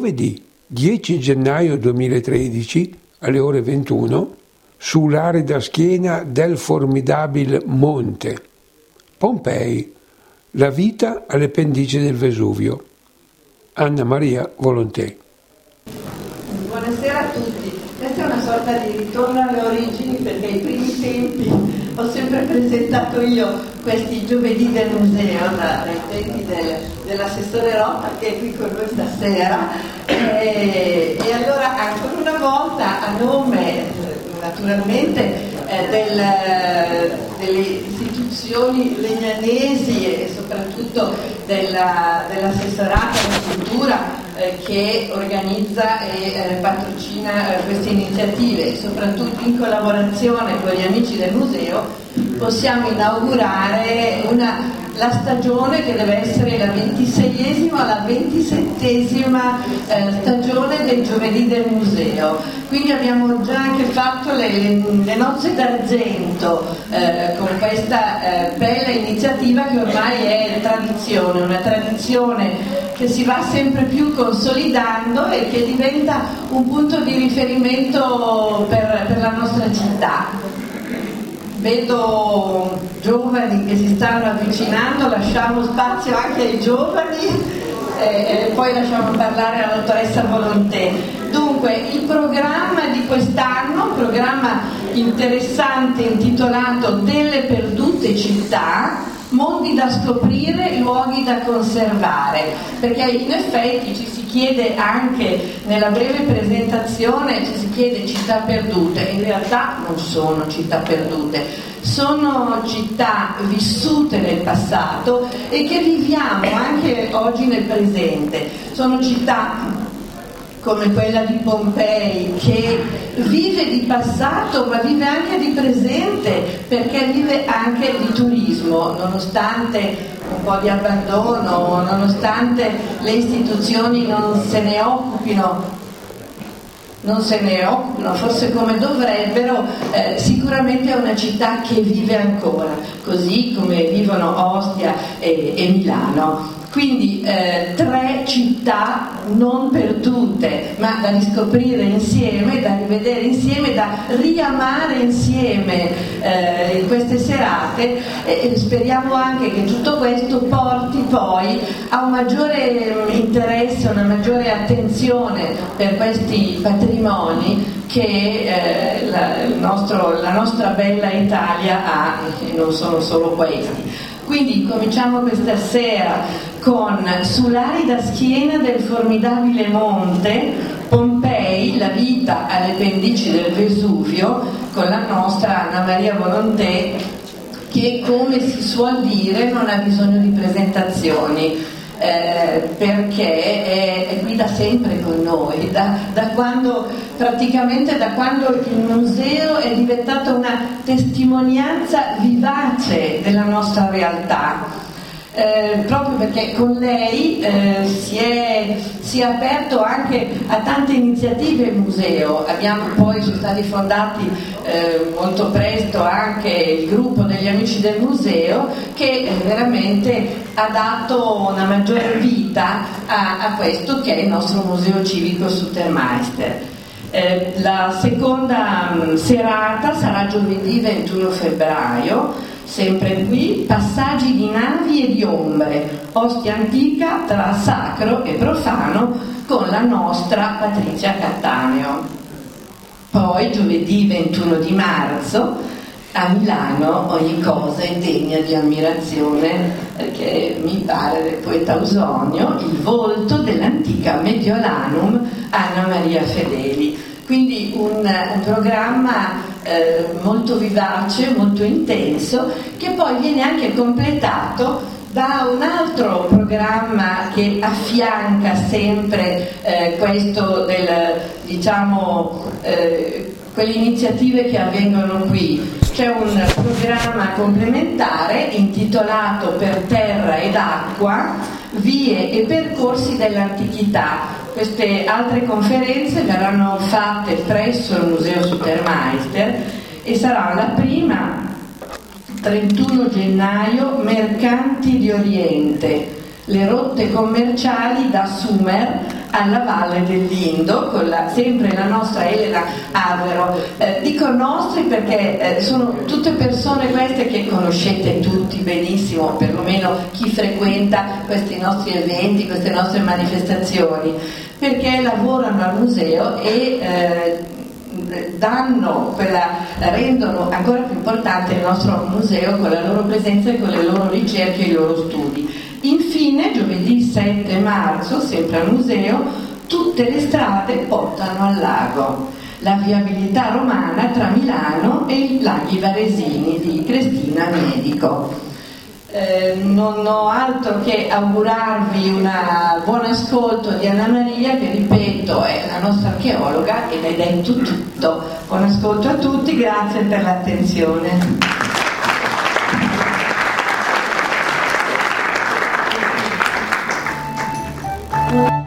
Giovedì 10 gennaio 2013 alle ore 21 sull'arida schiena del formidabile monte Pompei, la vita alle pendici del Vesuvio. Anna Maria Volontè. Buonasera a tutti. Questa è una sorta di ritorno alle origini, perché ai primi tempi ho sempre presentato io questi giovedì del museo dai tempi dell'assessore Rota, che è qui con noi stasera, e allora ancora una volta a nome naturalmente delle istituzioni legnanesi e soprattutto dell'assessorato alla cultura che organizza e patrocina queste iniziative, soprattutto in collaborazione con gli amici del museo, possiamo inaugurare la stagione che deve essere la 26esima o la 27esima stagione dei giovedì del museo. Quindi abbiamo già anche fatto le nozze d'argento con questa bella iniziativa che ormai è tradizione, una tradizione che si va sempre più consolidando e che diventa un punto di riferimento per la nostra città. Vedo giovani che si stanno avvicinando, lasciamo spazio anche ai giovani e poi lasciamo parlare la dottoressa Volontè. Dunque, il programma di quest'anno, un programma interessante intitolato Delle perdute città, mondi da scoprire, luoghi da conservare, perché in effetti ci si chiede anche nella breve presentazione, ci si chiede città perdute, in realtà non sono città perdute, sono città vissute nel passato e che viviamo anche oggi nel presente, sono città come quella di Pompei, che vive di passato ma vive anche di presente, perché vive anche di turismo, nonostante un po' di abbandono, nonostante le istituzioni non se ne occupino forse come dovrebbero, sicuramente è una città che vive ancora, così come vivono Ostia e Milano. Quindi 3 città non perdute, ma da riscoprire insieme, da rivedere insieme, da riamare insieme in queste serate, e speriamo anche che tutto questo porti poi a un maggiore interesse, una maggiore attenzione per questi patrimoni che la nostra bella Italia ha, e non sono solo questi. Quindi cominciamo questa sera con Sull'arida schiena del formidabile monte Pompei, la vita alle pendici del Vesuvio, con la nostra Anna Maria Volontè, che, come si suol dire, non ha bisogno di presentazioni, perché è qui da sempre con noi, praticamente da quando il museo è diventato una testimonianza vivace della nostra realtà. Proprio perché con lei si è aperto anche a tante iniziative il museo. Sono stati fondati molto presto anche il gruppo degli amici del museo, che veramente ha dato una maggiore vita a questo che è il nostro museo civico Sutermeister. La seconda serata sarà giovedì 21 febbraio, sempre qui, passaggi di navi e di ombre, Ostia antica tra sacro e profano, con la nostra Patrizia Cattaneo. Poi giovedì 21 di marzo a Milano ogni cosa è degna di ammirazione, perché mi pare del poeta Ausonio, il volto dell'antica Mediolanum Anna Maria Fedeli. Quindi un programma molto vivace, molto intenso, che poi viene anche completato da un altro programma che affianca sempre questo quelle iniziative che avvengono qui. C'è un programma complementare intitolato Per terra ed acqua, vie e percorsi dell'antichità. Queste altre conferenze verranno fatte presso il Museo Sutermeister e sarà la prima 31 gennaio, Mercanti di Oriente, le rotte commerciali da Sumer alla Valle dell'Indo, con sempre la nostra Elena Avero. Dico nostri perché sono tutte persone queste che conoscete tutti benissimo, perlomeno chi frequenta questi nostri eventi, queste nostre manifestazioni, perché lavorano al museo e rendono ancora più importante il nostro museo con la loro presenza e con le loro ricerche e i loro studi. Infine, giovedì 7 marzo, sempre al museo, tutte le strade portano al lago. La viabilità romana tra Milano e i laghi varesini di Cristina Medico. Non ho altro che augurarvi un buon ascolto di Anna Maria, che ripeto è la nostra archeologa ed è detto tutto. Buon ascolto a tutti, grazie per l'attenzione.